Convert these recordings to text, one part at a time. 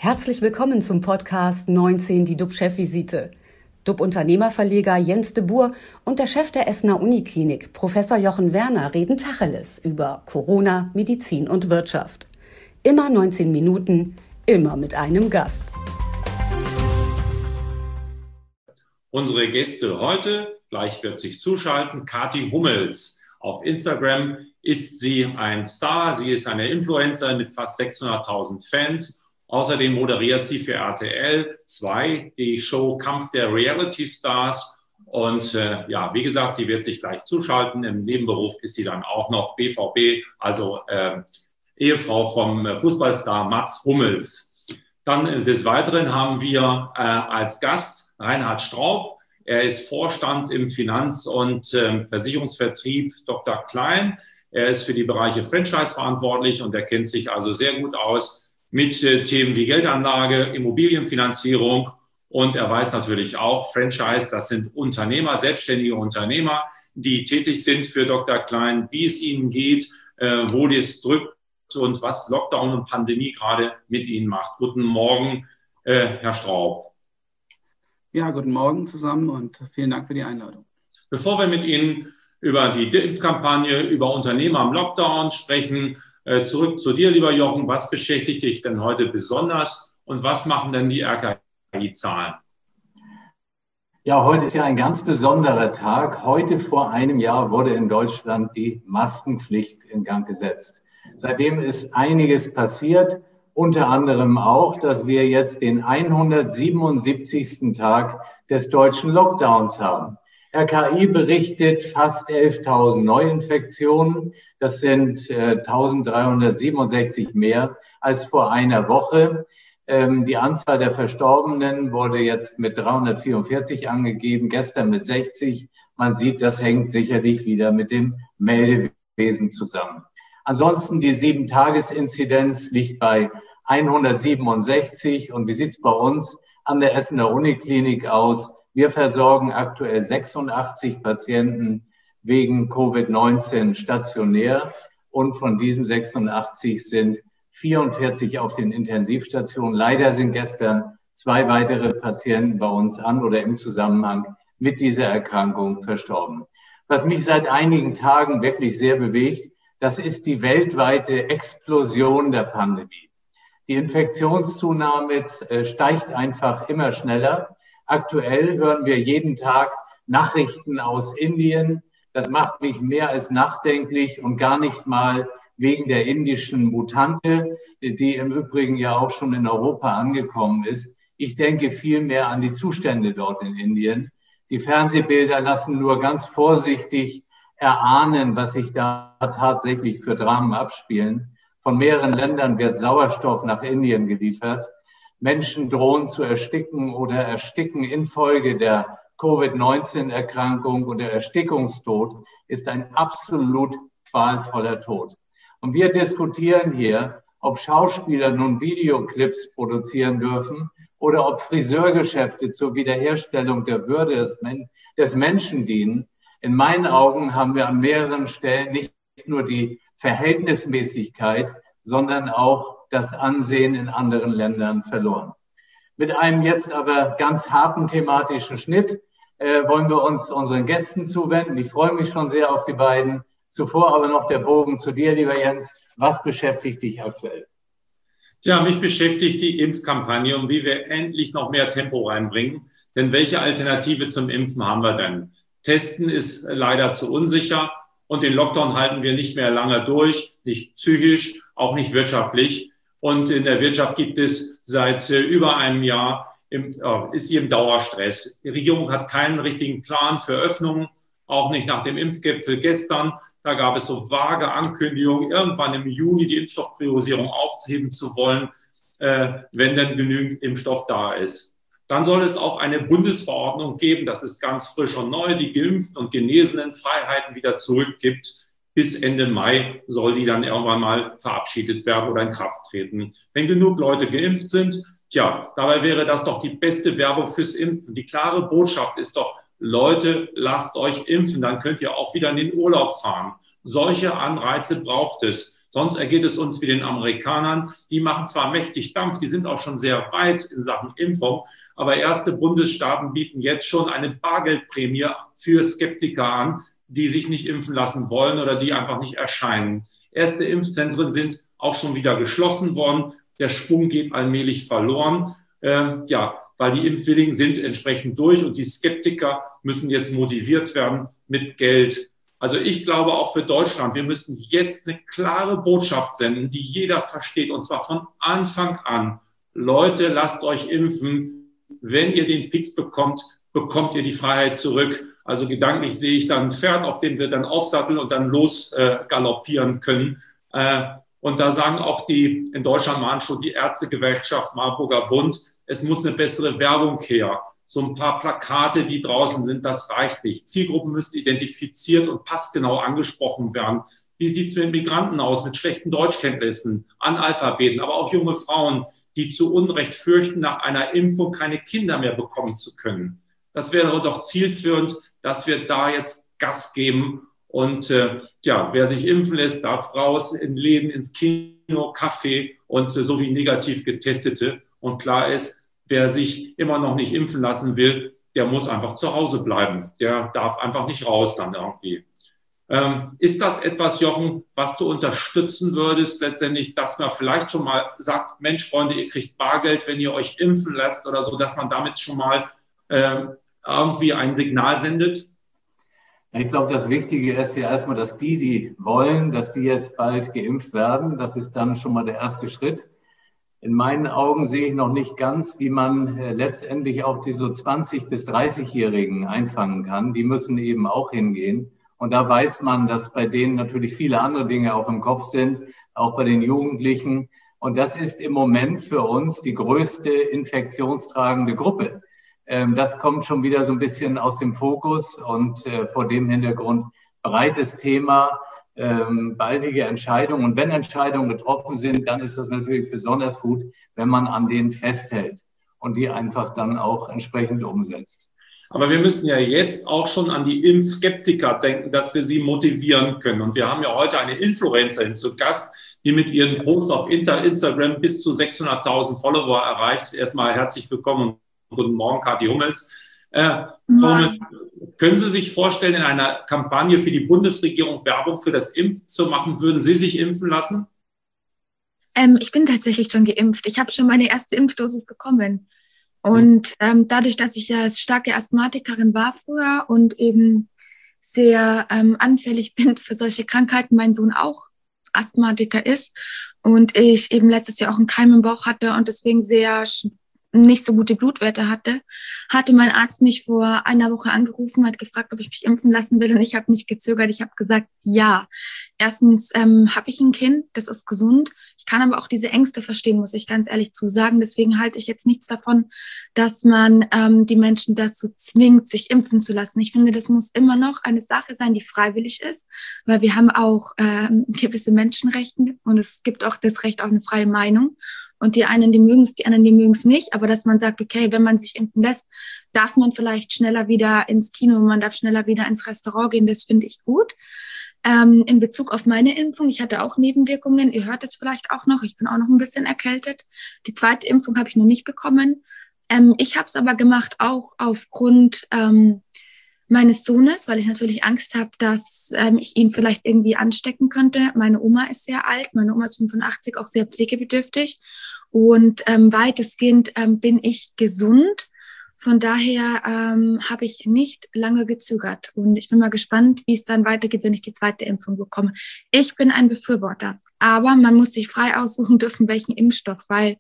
Herzlich willkommen zum Podcast 19, die DUB-Chefvisite. DUB-Unternehmerverleger Jens de Boer und der Chef der Essener Uniklinik, Professor Jochen Werner, reden Tacheles über Corona, Medizin und Wirtschaft. Immer 19 Minuten, immer mit einem Gast. Unsere Gäste heute, gleich wird sich zuschalten, Kathi Hummels. Auf Instagram ist sie ein Star, sie ist eine Influencerin mit fast 600.000 Fans. Außerdem moderiert sie für RTL 2 die Show Kampf der Reality Stars. Und wie gesagt, sie wird sich gleich zuschalten. Im Nebenberuf ist sie dann auch noch BVB, also Ehefrau vom Fußballstar Mats Hummels. Dann des Weiteren haben wir als Gast Reinhard Straub. Er ist Vorstand im Finanz- und Versicherungsvertrieb Dr. Klein. Er ist für die Bereiche Franchise verantwortlich und er kennt sich also sehr gut aus mit Themen wie Geldanlage, Immobilienfinanzierung und er weiß natürlich auch, Franchise, das sind Unternehmer, selbstständige Unternehmer, die tätig sind für Dr. Klein, wie es ihnen geht, wo das drückt und was Lockdown und Pandemie gerade mit ihnen macht. Guten Morgen, Herr Straub. Ja, guten Morgen zusammen und vielen Dank für die Einladung. Bevor wir mit Ihnen über die Impfkampagne, über Unternehmer am Lockdown sprechen, zurück zu dir, lieber Jochen. Was beschäftigt dich denn heute besonders und was machen denn die RKI-Zahlen? Ja, heute ist ja ein ganz besonderer Tag. Heute vor einem Jahr wurde in Deutschland die Maskenpflicht in Gang gesetzt. Seitdem ist einiges passiert, unter anderem auch, dass wir jetzt den 177. Tag des deutschen Lockdowns haben. RKI berichtet fast 11.000 Neuinfektionen. Das sind 1.367 mehr als vor einer Woche. Die Anzahl der Verstorbenen wurde jetzt mit 344 angegeben, gestern mit 60. Man sieht, das hängt sicherlich wieder mit dem Meldewesen zusammen. Ansonsten die 7-Tages-Inzidenz liegt bei 167. Und wie sieht es bei uns an der Essener Uniklinik aus? Wir versorgen aktuell 86 Patienten wegen Covid-19 stationär und von diesen 86 sind 44 auf den Intensivstationen. Leider sind gestern 2 weitere Patienten bei uns an oder im Zusammenhang mit dieser Erkrankung verstorben. Was mich seit einigen Tagen wirklich sehr bewegt, das ist die weltweite Explosion der Pandemie. Die Infektionszunahme steigt einfach immer schneller. Aktuell hören wir jeden Tag Nachrichten aus Indien. Das macht mich mehr als nachdenklich und gar nicht mal wegen der indischen Mutante, die im Übrigen ja auch schon in Europa angekommen ist. Ich denke vielmehr an die Zustände dort in Indien. Die Fernsehbilder lassen nur ganz vorsichtig erahnen, was sich da tatsächlich für Dramen abspielen. Von mehreren Ländern wird Sauerstoff nach Indien geliefert. Menschen drohen zu ersticken oder ersticken infolge der Covid-19-Erkrankung und der Erstickungstod ist ein absolut qualvoller Tod. Und wir diskutieren hier, ob Schauspieler nun Videoclips produzieren dürfen oder ob Friseurgeschäfte zur Wiederherstellung der Würde des Menschen dienen. In meinen Augen haben wir an mehreren Stellen nicht nur die Verhältnismäßigkeit, sondern auch das Ansehen in anderen Ländern verloren. Mit einem jetzt aber ganz harten thematischen Schnitt wollen wir uns unseren Gästen zuwenden. Ich freue mich schon sehr auf die beiden. Zuvor aber noch der Bogen zu dir, lieber Jens. Was beschäftigt dich aktuell? Ja, mich beschäftigt die Impfkampagne und wie wir endlich noch mehr Tempo reinbringen. Denn welche Alternative zum Impfen haben wir denn? Testen ist leider zu unsicher und den Lockdown halten wir nicht mehr lange durch, nicht psychisch, auch nicht wirtschaftlich. Und in der Wirtschaft gibt es seit über einem Jahr, ist sie im Dauerstress. Die Regierung hat keinen richtigen Plan für Öffnungen, auch nicht nach dem Impfgipfel gestern. Da gab es so vage Ankündigungen, irgendwann im Juni die Impfstoffpriorisierung aufheben zu wollen, wenn denn genügend Impfstoff da ist. Dann soll es auch eine Bundesverordnung geben, das ist ganz frisch und neu, die Geimpften und Genesenen Freiheiten wieder zurückgibt. Bis Ende Mai soll die dann irgendwann mal verabschiedet werden oder in Kraft treten. Wenn genug Leute geimpft sind, dabei wäre das doch die beste Werbung fürs Impfen. Die klare Botschaft ist doch, Leute, lasst euch impfen, dann könnt ihr auch wieder in den Urlaub fahren. Solche Anreize braucht es. Sonst ergeht es uns wie den Amerikanern. Die machen zwar mächtig Dampf, die sind auch schon sehr weit in Sachen Impfung, aber erste Bundesstaaten bieten jetzt schon eine Bargeldprämie für Skeptiker an, die sich nicht impfen lassen wollen oder die einfach nicht erscheinen. Erste Impfzentren sind auch schon wieder geschlossen worden. Der Schwung geht allmählich verloren. Weil die Impfwilligen sind entsprechend durch und die Skeptiker müssen jetzt motiviert werden mit Geld. Also ich glaube auch für Deutschland, wir müssen jetzt eine klare Botschaft senden, die jeder versteht, und zwar von Anfang an. Leute, lasst euch impfen. Wenn ihr den Pieks bekommt, bekommt ihr die Freiheit zurück. Also gedanklich sehe ich dann ein Pferd, auf dem wir dann aufsatteln und dann los galoppieren können. Und da sagen auch in Deutschland mahnen schon die Ärztegewerkschaft, Marburger Bund, es muss eine bessere Werbung her. So ein paar Plakate, die draußen sind, das reicht nicht. Zielgruppen müssen identifiziert und passgenau angesprochen werden. Wie sieht es mit Migranten aus, mit schlechten Deutschkenntnissen, Analphabeten, aber auch junge Frauen, die zu Unrecht fürchten, nach einer Impfung keine Kinder mehr bekommen zu können. Das wäre doch zielführend, dass wir da jetzt Gas geben. Und wer sich impfen lässt, darf raus in Läden, ins Kino, Café und so wie negativ Getestete. Und klar ist, wer sich immer noch nicht impfen lassen will, der muss einfach zu Hause bleiben. Der darf einfach nicht raus dann irgendwie. Ist das etwas, Jochen, was du unterstützen würdest, letztendlich, dass man vielleicht schon mal sagt, Mensch, Freunde, ihr kriegt Bargeld, wenn ihr euch impfen lasst oder so, dass man damit schon mal irgendwie ein Signal sendet? Ich glaube, das Wichtige ist ja erstmal, dass die wollen, dass die jetzt bald geimpft werden. Das ist dann schon mal der erste Schritt. In meinen Augen sehe ich noch nicht ganz, wie man letztendlich auch die so 20- bis 30-Jährigen einfangen kann. Die müssen eben auch hingehen. Und da weiß man, dass bei denen natürlich viele andere Dinge auch im Kopf sind, auch bei den Jugendlichen. Und das ist im Moment für uns die größte infektionstragende Gruppe. Das kommt schon wieder so ein bisschen aus dem Fokus und vor dem Hintergrund breites Thema, baldige Entscheidungen. Und wenn Entscheidungen getroffen sind, dann ist das natürlich besonders gut, wenn man an denen festhält und die einfach dann auch entsprechend umsetzt. Aber wir müssen ja jetzt auch schon an die Impfskeptiker denken, dass wir sie motivieren können. Und wir haben ja heute eine Influencerin zu Gast, die mit ihren Posts auf Instagram bis zu 600.000 Follower erreicht. Erstmal herzlich willkommen und guten Morgen, Kathi Hummels. Frau Hummels, können Sie sich vorstellen, in einer Kampagne für die Bundesregierung Werbung für das Impfen zu machen? Würden Sie sich impfen lassen? Ich bin tatsächlich schon geimpft. Ich habe schon meine erste Impfdosis bekommen. Und dadurch, dass ich ja starke Asthmatikerin war früher und eben sehr anfällig bin für solche Krankheiten, mein Sohn auch Asthmatiker ist und ich eben letztes Jahr auch einen Keim im Bauch hatte und deswegen sehr nicht so gute Blutwerte hatte mein Arzt mich vor einer Woche angerufen, hat gefragt, ob ich mich impfen lassen will und ich habe mich gezögert. Ich habe gesagt, ja. Erstens habe ich ein Kind, das ist gesund. Ich kann aber auch diese Ängste verstehen, muss ich ganz ehrlich zusagen. Deswegen halte ich jetzt nichts davon, dass man die Menschen dazu zwingt, sich impfen zu lassen. Ich finde, das muss immer noch eine Sache sein, die freiwillig ist, weil wir haben auch gewisse Menschenrechte und es gibt auch das Recht auf eine freie Meinung. Und die einen, die mögen es, die anderen, die mögen es nicht. Aber dass man sagt, okay, wenn man sich impfen lässt, darf man vielleicht schneller wieder ins Kino, man darf schneller wieder ins Restaurant gehen. Das finde ich gut. In Bezug auf meine Impfung, ich hatte auch Nebenwirkungen. Ihr hört es vielleicht auch noch. Ich bin auch noch ein bisschen erkältet. Die zweite Impfung habe ich noch nicht bekommen. Ich habe es aber gemacht, auch aufgrund meines Sohnes, weil ich natürlich Angst habe, dass ich ihn vielleicht irgendwie anstecken könnte. Meine Oma ist sehr alt, meine Oma ist 85, auch sehr pflegebedürftig und weitestgehend bin ich gesund. Von daher habe ich nicht lange gezögert und ich bin mal gespannt, wie es dann weitergeht, wenn ich die zweite Impfung bekomme. Ich bin ein Befürworter, aber man muss sich frei aussuchen dürfen, welchen Impfstoff, weil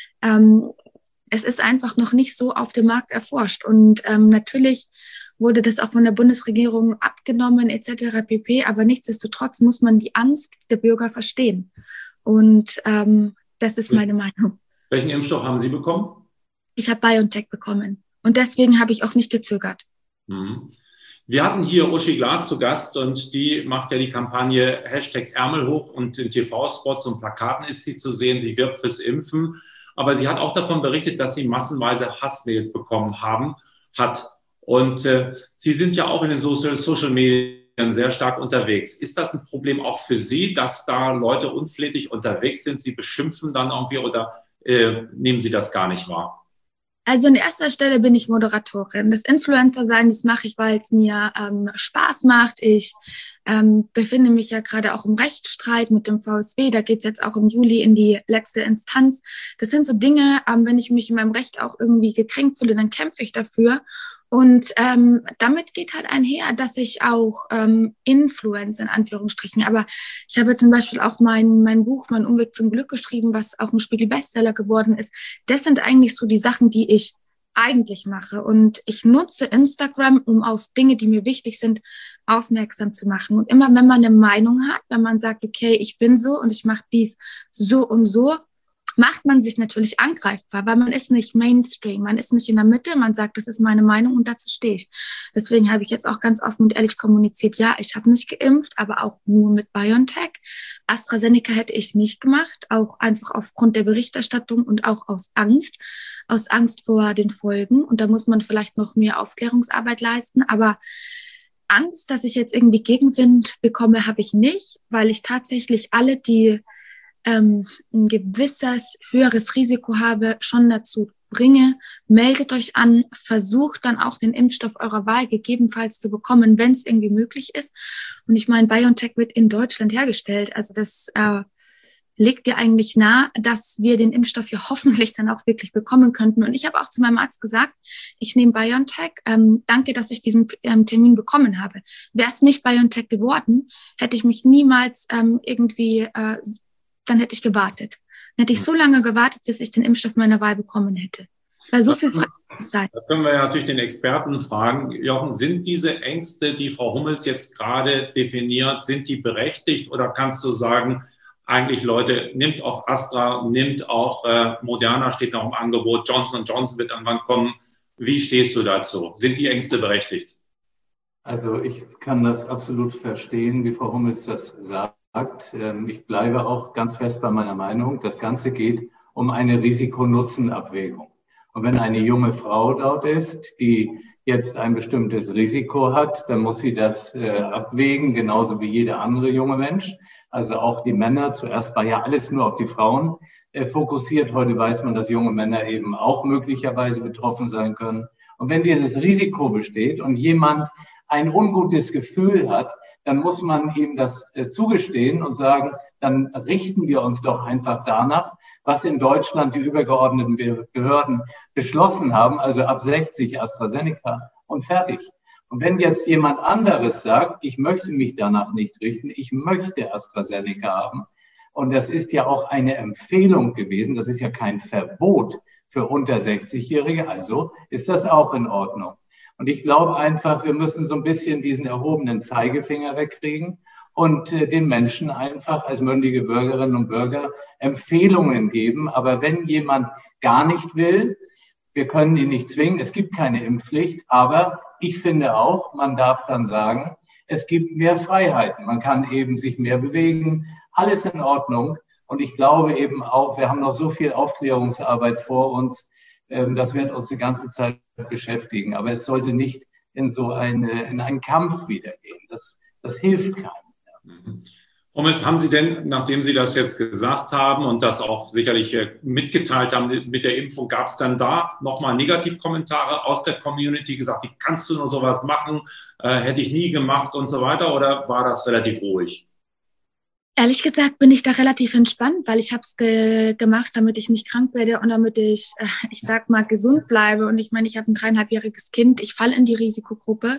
es ist einfach noch nicht so auf dem Markt erforscht und natürlich wurde das auch von der Bundesregierung abgenommen etc. pp. Aber nichtsdestotrotz muss man die Angst der Bürger verstehen. Und das ist meine Meinung. Welchen Impfstoff haben Sie bekommen? Ich habe BioNTech bekommen. Und deswegen habe ich auch nicht gezögert. Mhm. Wir hatten hier Uschi Glas zu Gast und die macht ja die Kampagne #Ärmel hoch und in TV-Spots und Plakaten ist sie zu sehen. Sie wirbt fürs Impfen. Aber sie hat auch davon berichtet, dass sie massenweise Hassmails bekommen hat. Und Sie sind ja auch in den Social Media sehr stark unterwegs. Ist das ein Problem auch für Sie, dass da Leute unflätig unterwegs sind? Sie beschimpfen dann irgendwie oder nehmen Sie das gar nicht wahr? Also in erster Stelle bin ich Moderatorin. Das Influencer-Sein, das mache ich, weil es mir Spaß macht. Ich befinde mich ja gerade auch im Rechtsstreit mit dem VSW. Da geht es jetzt auch im Juli in die letzte Instanz. Das sind so Dinge, wenn ich mich in meinem Recht auch irgendwie gekränkt fühle, dann kämpfe ich dafür. Und damit geht halt einher, dass ich auch Influencer in Anführungsstrichen, aber ich habe zum Beispiel auch mein Buch, Mein Umweg zum Glück geschrieben, was auch ein Spiegel-Bestseller geworden ist. Das sind eigentlich so die Sachen, die ich eigentlich mache. Und ich nutze Instagram, um auf Dinge, die mir wichtig sind, aufmerksam zu machen. Und immer, wenn man eine Meinung hat, wenn man sagt, okay, ich bin so und ich mache dies so und so, macht man sich natürlich angreifbar, weil man ist nicht Mainstream, man ist nicht in der Mitte, man sagt, das ist meine Meinung und dazu stehe ich. Deswegen habe ich jetzt auch ganz offen und ehrlich kommuniziert, ja, ich habe mich geimpft, aber auch nur mit BioNTech. AstraZeneca hätte ich nicht gemacht, auch einfach aufgrund der Berichterstattung und auch aus Angst vor den Folgen. Und da muss man vielleicht noch mehr Aufklärungsarbeit leisten, aber Angst, dass ich jetzt irgendwie Gegenwind bekomme, habe ich nicht, weil ich tatsächlich alle, die ein gewisses höheres Risiko habe, schon dazu bringe, meldet euch an, versucht dann auch den Impfstoff eurer Wahl gegebenenfalls zu bekommen, wenn es irgendwie möglich ist. Und ich meine, BioNTech wird in Deutschland hergestellt. Also das legt dir eigentlich nahe, dass wir den Impfstoff ja hoffentlich dann auch wirklich bekommen könnten. Und ich habe auch zu meinem Arzt gesagt, ich nehme BioNTech. Danke, dass ich diesen Termin bekommen habe. Wäre es nicht BioNTech geworden, hätte ich mich niemals dann hätte ich gewartet. Dann hätte ich so lange gewartet, bis ich den Impfstoff meiner Wahl bekommen hätte. Weil so viel Freiheit sein. Da können wir ja natürlich den Experten fragen. Jochen, sind diese Ängste, die Frau Hummels jetzt gerade definiert, sind die berechtigt? Oder kannst du sagen, eigentlich Leute, nimmt auch Astra, nimmt auch Moderna, steht noch im Angebot, Johnson & Johnson wird irgendwann kommen. Wie stehst du dazu? Sind die Ängste berechtigt? Also ich kann das absolut verstehen, wie Frau Hummels das sagt. Ich bleibe auch ganz fest bei meiner Meinung. Das Ganze geht um eine Risiko-Nutzen-Abwägung. Und wenn eine junge Frau dort ist, die jetzt ein bestimmtes Risiko hat, dann muss sie das abwägen, genauso wie jeder andere junge Mensch. Also auch die Männer. Zuerst war ja alles nur auf die Frauen fokussiert. Heute weiß man, dass junge Männer eben auch möglicherweise betroffen sein können. Und wenn dieses Risiko besteht und jemand ein ungutes Gefühl hat, dann muss man ihm das zugestehen und sagen, dann richten wir uns doch einfach danach, was in Deutschland die übergeordneten Behörden beschlossen haben, also ab 60 AstraZeneca und fertig. Und wenn jetzt jemand anderes sagt, ich möchte mich danach nicht richten, ich möchte AstraZeneca haben, und das ist ja auch eine Empfehlung gewesen, das ist ja kein Verbot für unter 60-Jährige, also ist das auch in Ordnung. Und ich glaube einfach, wir müssen so ein bisschen diesen erhobenen Zeigefinger wegkriegen und den Menschen einfach als mündige Bürgerinnen und Bürger Empfehlungen geben. Aber wenn jemand gar nicht will, wir können ihn nicht zwingen, es gibt keine Impfpflicht, aber ich finde auch, man darf dann sagen, es gibt mehr Freiheiten. Man kann eben sich mehr bewegen, alles in Ordnung. Und ich glaube eben auch, wir haben noch so viel Aufklärungsarbeit vor uns, das wird uns die ganze Zeit beschäftigen. Aber es sollte nicht in so in einen Kampf wiedergehen. Das hilft keinem. Womit haben Sie denn, nachdem Sie das jetzt gesagt haben und das auch sicherlich mitgeteilt haben mit der Impfung, gab es dann da nochmal Negativkommentare aus der Community gesagt, wie kannst du nur sowas machen, hätte ich nie gemacht und so weiter, oder war das relativ ruhig? Ehrlich gesagt bin ich da relativ entspannt, weil ich habe es gemacht, damit ich nicht krank werde und damit ich sag mal, gesund bleibe. Und ich meine, ich habe ein 3,5-jähriges Kind, ich falle in die Risikogruppe.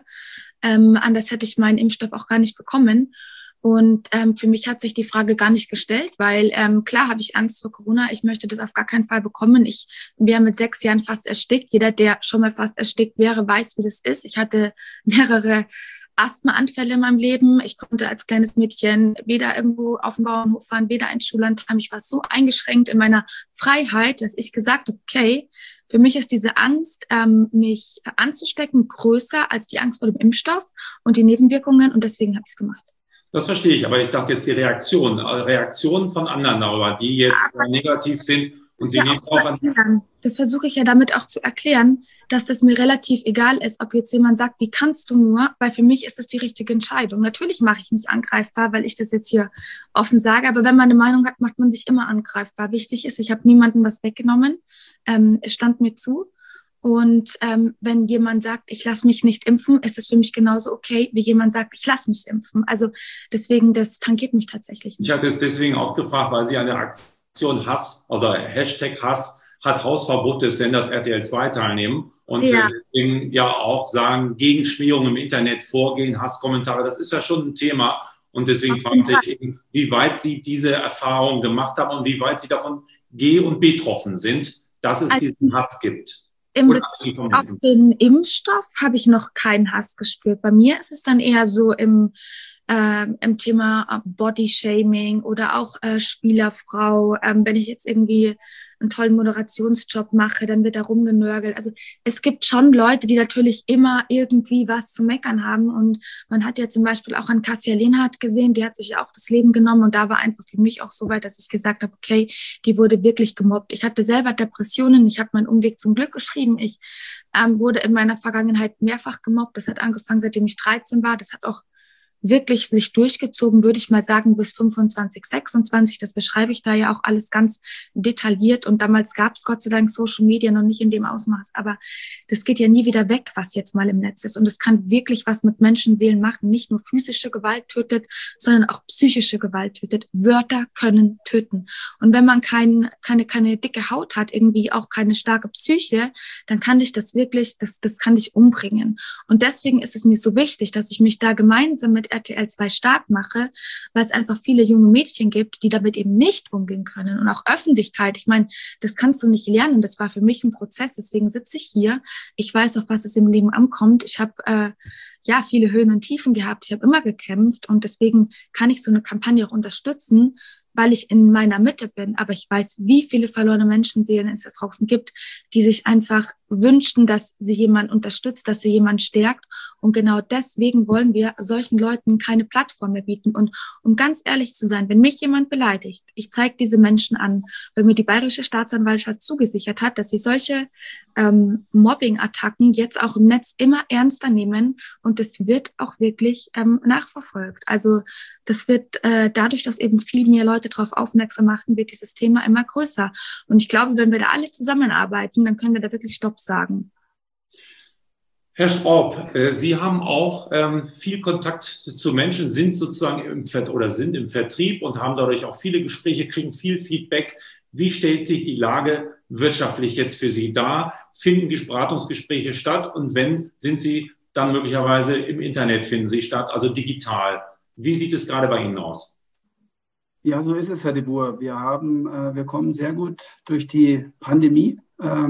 Anders hätte ich meinen Impfstoff auch gar nicht bekommen. Und für mich hat sich die Frage gar nicht gestellt, weil klar habe ich Angst vor Corona. Ich möchte das auf gar keinen Fall bekommen. Ich wäre mit 6 Jahren fast erstickt. Jeder, der schon mal fast erstickt wäre, weiß, wie das ist. Ich hatte mehrere Asthmaanfälle in meinem Leben. Ich konnte als kleines Mädchen weder irgendwo auf den Bauernhof fahren, weder in Schullandheim. Ich war so eingeschränkt in meiner Freiheit, dass ich gesagt habe, okay, für mich ist diese Angst, mich anzustecken, größer als die Angst vor dem Impfstoff und die Nebenwirkungen. Und deswegen habe ich es gemacht. Das verstehe ich, aber ich dachte jetzt die Reaktionen von anderen darüber, die jetzt negativ sind Und Sie nehmen auch an. Das versuche ich ja damit auch zu erklären, dass das mir relativ egal ist, ob jetzt jemand sagt, wie kannst du nur, weil für mich ist das die richtige Entscheidung. Natürlich mache ich mich angreifbar, weil ich das jetzt hier offen sage, aber wenn man eine Meinung hat, macht man sich immer angreifbar. Wichtig ist, ich habe niemandem was weggenommen, es stand mir zu. Und wenn jemand sagt, ich lasse mich nicht impfen, ist das für mich genauso okay, wie jemand sagt, ich lasse mich impfen. Also deswegen, das tangiert mich tatsächlich nicht. Ich habe es deswegen auch gefragt, weil Sie an der Aktion Hass oder Hashtag Hass hat Hausverbot des Senders RTL 2 teilnehmen und deswegen ja auch sagen, gegen Schmierung im Internet vorgehen, Hasskommentare, das ist ja schon ein Thema. Und deswegen frage ich eben, wie weit Sie diese Erfahrung gemacht haben und wie weit Sie davon und betroffen sind, dass es diesen Hass gibt. Im Bezug auf den Impfstoff habe ich noch keinen Hass gespürt. Bei mir ist es dann eher so im Thema Bodyshaming oder auch Spielerfrau. Wenn ich jetzt irgendwie einen tollen Moderationsjob mache, dann wird da rumgenörgelt. Also es gibt schon Leute, die natürlich immer irgendwie was zu meckern haben. Und man hat ja zum Beispiel auch an Kassia Lehnhardt gesehen, die hat sich ja auch das Leben genommen. Und da war einfach für mich auch so weit, dass ich gesagt habe, okay, die wurde wirklich gemobbt. Ich hatte selber Depressionen. Ich habe meinen Umweg zum Glück geschrieben. Ich wurde in meiner Vergangenheit mehrfach gemobbt. Das hat angefangen, seitdem ich 13 war. Das hat auch wirklich sich durchgezogen, würde ich mal sagen, bis 25, 26. Das beschreibe ich da ja auch alles ganz detailliert. Und damals gab es Gott sei Dank Social Media noch nicht in dem Ausmaß. Aber das geht ja nie wieder weg, was jetzt mal im Netz ist. Und es kann wirklich was mit Menschenseelen machen. Nicht nur physische Gewalt tötet, sondern auch psychische Gewalt tötet. Wörter können töten. Und wenn man keine dicke Haut hat, irgendwie auch keine starke Psyche, dann kann dich das wirklich, das kann dich umbringen. Und deswegen ist es mir so wichtig, dass ich mich da gemeinsam mit RTL 2 stark mache, weil es einfach viele junge Mädchen gibt, die damit eben nicht umgehen können. Und auch Öffentlichkeit, ich meine, das kannst du nicht lernen. Das war für mich ein Prozess. Deswegen sitze ich hier. Ich weiß, auf was es im Leben ankommt. Ich habe viele Höhen und Tiefen gehabt. Ich habe immer gekämpft. Und deswegen kann ich so eine Kampagne auch unterstützen, weil ich in meiner Mitte bin. Aber ich weiß, wie viele verlorene Menschenseelen es da draußen gibt, die sich einfach wünschten, dass sie jemand unterstützt, dass sie jemand stärkt. Und genau deswegen wollen wir solchen Leuten keine Plattform mehr bieten. Und um ganz ehrlich zu sein, wenn mich jemand beleidigt, ich zeige diese Menschen an, weil mir die Bayerische Staatsanwaltschaft zugesichert hat, dass sie solche Mobbing-Attacken jetzt auch im Netz immer ernster nehmen. Und das wird auch wirklich nachverfolgt. Also das wird dadurch, dass eben viel mehr Leute darauf aufmerksam machen, wird dieses Thema immer größer. Und ich glaube, wenn wir da alle zusammenarbeiten, dann können wir da wirklich Stopp sagen. Herr Straub, Sie haben auch viel Kontakt zu Menschen, sind sozusagen im Vertrieb und haben dadurch auch viele Gespräche, kriegen viel Feedback. Wie stellt sich die Lage wirtschaftlich jetzt für Sie dar? Finden die Beratungsgespräche statt? Und wenn, sind sie dann möglicherweise im Internet, finden sie statt, also digital? Wie sieht es gerade bei Ihnen aus? Ja, so ist es, Herr de Boer. Wir kommen sehr gut durch die Pandemie.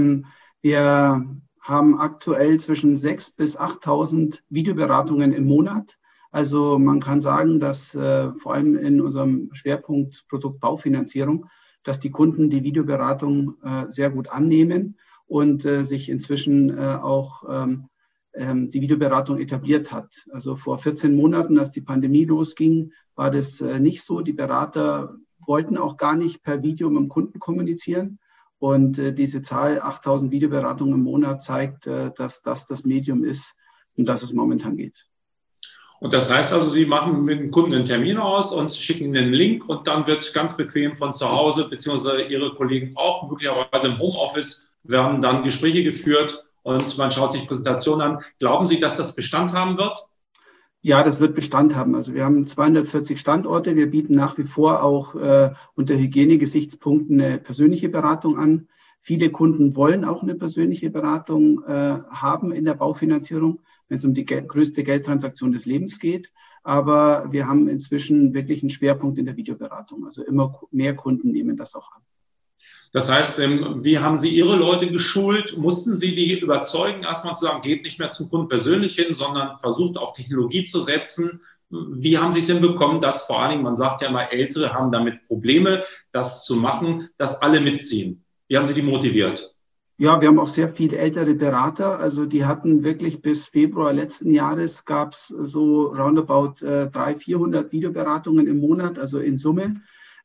Wir haben aktuell zwischen 6.000 bis 8.000 Videoberatungen im Monat. Also man kann sagen, dass vor allem in unserem Schwerpunkt Produkt Baufinanzierung, dass die Kunden die Videoberatung sehr gut annehmen und sich inzwischen auch die Videoberatung etabliert hat. Also vor 14 Monaten, als die Pandemie losging, war das nicht so. Die Berater wollten auch gar nicht per Video mit dem Kunden kommunizieren. Und diese Zahl, 8.000 Videoberatungen im Monat, zeigt, dass das Medium ist, um das es momentan geht. Und das heißt also, Sie machen mit dem Kunden einen Termin aus und schicken einen Link und dann wird ganz bequem von zu Hause, beziehungsweise Ihre Kollegen auch möglicherweise im Homeoffice, werden dann Gespräche geführt und man schaut sich Präsentationen an. Glauben Sie, dass das Bestand haben wird? Ja, das wird Bestand haben. Also wir haben 240 Standorte. Wir bieten nach wie vor auch unter Hygienegesichtspunkten eine persönliche Beratung an. Viele Kunden wollen auch eine persönliche Beratung haben in der Baufinanzierung, wenn es um die größte Geldtransaktion des Lebens geht. Aber wir haben inzwischen wirklich einen Schwerpunkt in der Videoberatung. Also immer mehr Kunden nehmen das auch an. Das heißt, wie haben Sie Ihre Leute geschult? Mussten Sie die überzeugen, erstmal zu sagen, geht nicht mehr zum Kunden persönlich hin, sondern versucht auf Technologie zu setzen? Wie haben Sie es hinbekommen, dass vor allen Dingen, man sagt ja mal, Ältere haben damit Probleme, das zu machen, dass alle mitziehen? Wie haben Sie die motiviert? Ja, wir haben auch sehr viele ältere Berater. Also die hatten wirklich bis Februar letzten Jahres gab es so roundabout 300-400 Videoberatungen im Monat, also in Summe.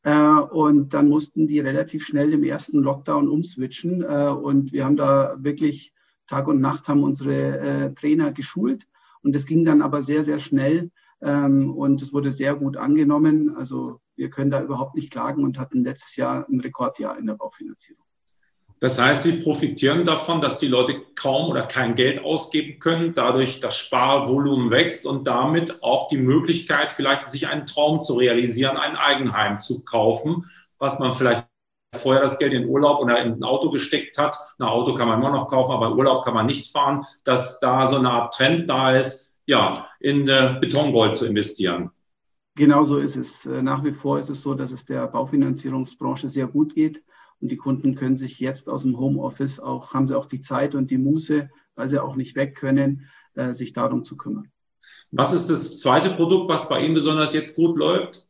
Und dann mussten die relativ schnell im ersten Lockdown umswitchen. Und wir haben da wirklich Tag und Nacht haben unsere Trainer geschult. Und das ging dann aber sehr, sehr schnell. Und es wurde sehr gut angenommen. Also wir können da überhaupt nicht klagen und hatten letztes Jahr ein Rekordjahr in der Baufinanzierung. Das heißt, Sie profitieren davon, dass die Leute kaum oder kein Geld ausgeben können, dadurch das Sparvolumen wächst und damit auch die Möglichkeit, vielleicht sich einen Traum zu realisieren, ein Eigenheim zu kaufen, was man vielleicht vorher das Geld in Urlaub oder in ein Auto gesteckt hat. Ein Auto kann man immer noch kaufen, aber Urlaub kann man nicht fahren, dass da so eine Art Trend da ist, ja, in Betongold zu investieren. Genau so ist es. Nach wie vor ist es so, dass es der Baufinanzierungsbranche sehr gut geht. Und die Kunden können sich jetzt aus dem Homeoffice haben sie auch die Zeit und die Muße, weil sie auch nicht weg können, sich darum zu kümmern. Was ist das zweite Produkt, was bei Ihnen besonders jetzt gut läuft?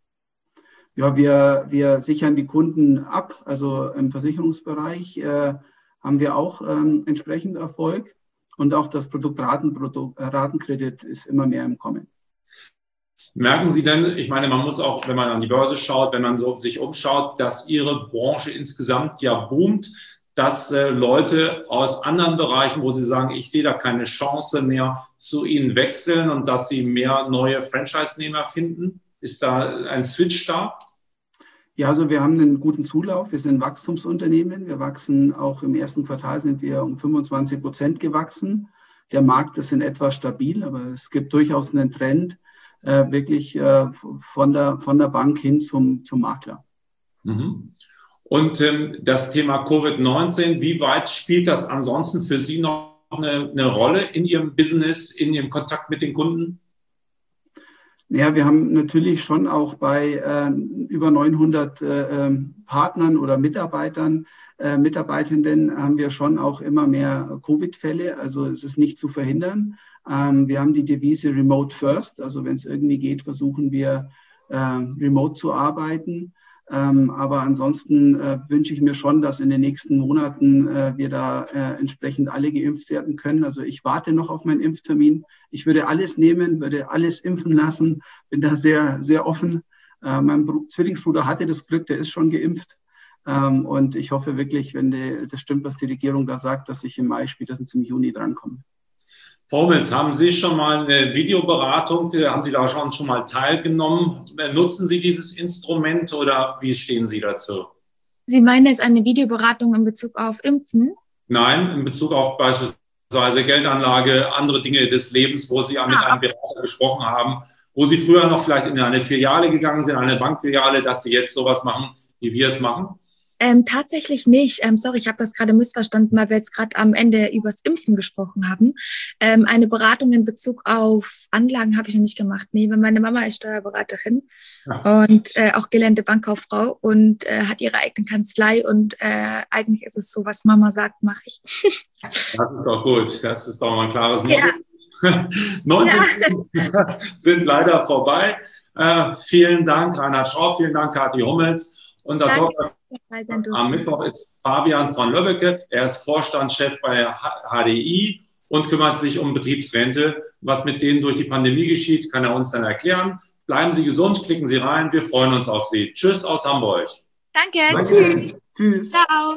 Ja, wir sichern die Kunden ab. Also im Versicherungsbereich haben wir auch entsprechend Erfolg. Und auch das Produkt Ratenkredit ist immer mehr im Kommen. Merken Sie denn, ich meine, man muss auch, wenn man an die Börse schaut, wenn man so sich umschaut, dass Ihre Branche insgesamt ja boomt, dass Leute aus anderen Bereichen, wo sie sagen, ich sehe da keine Chance mehr, zu Ihnen wechseln und dass Sie mehr neue Franchise-Nehmer finden? Ist da ein Switch da? Ja, also wir haben einen guten Zulauf. Wir sind Wachstumsunternehmen. Wir wachsen auch im ersten Quartal sind wir um 25% gewachsen. Der Markt ist in etwa stabil, aber es gibt durchaus einen Trend, wirklich von der Bank hin zum Makler. Mhm. Und das Thema Covid-19, wie weit spielt das ansonsten für Sie noch eine Rolle in Ihrem Business, in Ihrem Kontakt mit den Kunden? Ja, wir haben natürlich schon auch bei über 900 Partnern oder Mitarbeitenden haben wir schon auch immer mehr Covid-Fälle. Also es ist nicht zu verhindern. Wir haben die Devise Remote First. Also wenn es irgendwie geht, versuchen wir remote zu arbeiten. Aber ansonsten wünsche ich mir schon, dass in den nächsten Monaten wir da entsprechend alle geimpft werden können. Also ich warte noch auf meinen Impftermin. Ich würde alles nehmen, würde alles impfen lassen, bin da sehr, sehr offen. Mein Zwillingsbruder hatte das Glück, der ist schon geimpft. Und ich hoffe wirklich, wenn das stimmt, was die Regierung da sagt, dass ich im Mai, spätestens im Juni drankomme. Frau Hummels, haben Sie schon mal eine Videoberatung, haben Sie da schon mal teilgenommen? Nutzen Sie dieses Instrument oder wie stehen Sie dazu? Sie meinen jetzt eine Videoberatung in Bezug auf Impfen? Nein, in Bezug auf beispielsweise Geldanlage, andere Dinge des Lebens, wo Sie mit einem Berater gesprochen haben, wo Sie früher noch vielleicht in eine Filiale gegangen sind, eine Bankfiliale, dass Sie jetzt sowas machen, wie wir es machen? Tatsächlich nicht. Sorry, ich habe das gerade missverstanden, weil wir jetzt gerade am Ende übers Impfen gesprochen haben. Eine Beratung in Bezug auf Anlagen habe ich noch nicht gemacht. Nee, weil meine Mama ist Steuerberaterin und auch gelernte Bankkauffrau und hat ihre eigene Kanzlei und eigentlich ist es so, was Mama sagt, mache ich. Das ist doch gut. Das ist doch mal ein klares Motto. Ja. 19 sind leider vorbei. Vielen Dank, Reinhard Schraub. Vielen Dank, Kathi Hummels. Unser Talk am Mittwoch ist Fabian von Löbbecke. Er ist Vorstandschef bei HDI und kümmert sich um Betriebsrente. Was mit denen durch die Pandemie geschieht, kann er uns dann erklären. Bleiben Sie gesund, klicken Sie rein. Wir freuen uns auf Sie. Tschüss aus Hamburg. Danke. Tschüss. Tschüss. Ciao.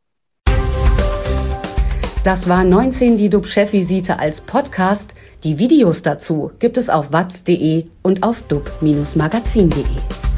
Das war 19 die DUB-Chefvisite als Podcast. Die Videos dazu gibt es auf watz.de und auf dub-magazin.de.